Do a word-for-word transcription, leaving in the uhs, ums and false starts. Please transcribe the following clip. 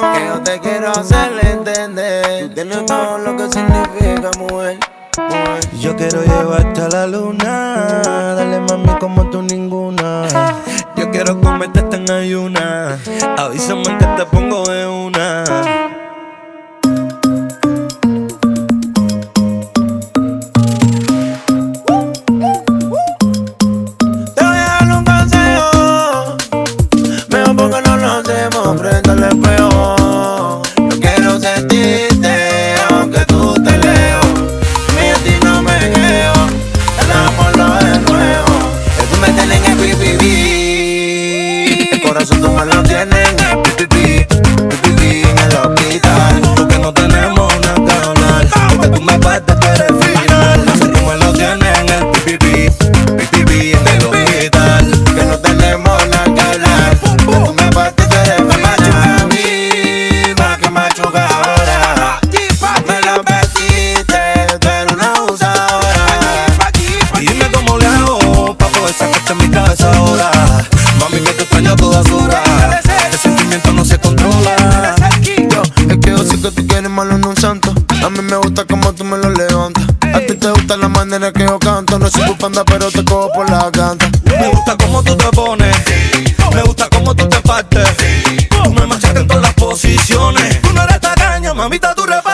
que yo te quiero hacer entender. Tú tienes todo lo que significa mujer, mujer. Yo quiero llevarte a la luna, dale mami como tú ninguna. Yo quiero comerte hasta en ayuna, avísame que te pongo de una. Te voy a dar un consejo, mejor porque no lo hacemos frente al espejo. Yo quiero sentirte, aunque tú te lejos. Mi a ti no me quejo, hagámoslo de nuevo. Que tú me tienes en el pipipi, el corazón tú me lo tienes en el pipipi, pipipi en el hospital. Porque no tenemos nada que hablar, porque tú me partes, tú eres final. Tú me lo tienes en el pipipi, pipipi en el hospital. Que no tenemos nada que hablar, que tú me partes, tú eres final. A mí, más que machuca ahora. Me lo metiste, tú eres una abusadora. Y dime cómo le hago pa' poder sacarte en mi cabeza ahora. Mami, que te extraño a todas horas, el sentimiento no se controla. Yo, es que yo sé que tú quieres malo en un santo. A mí me gusta como tú me lo levantas. A ti te gusta la manera que yo canto. No soy tu panda, pero te cojo por la canta. Me gusta cómo tú te pones, me gusta cómo tú te partes. Tú me machaste en todas las posiciones. Tú no eres tacaña, mamita, tú repartes.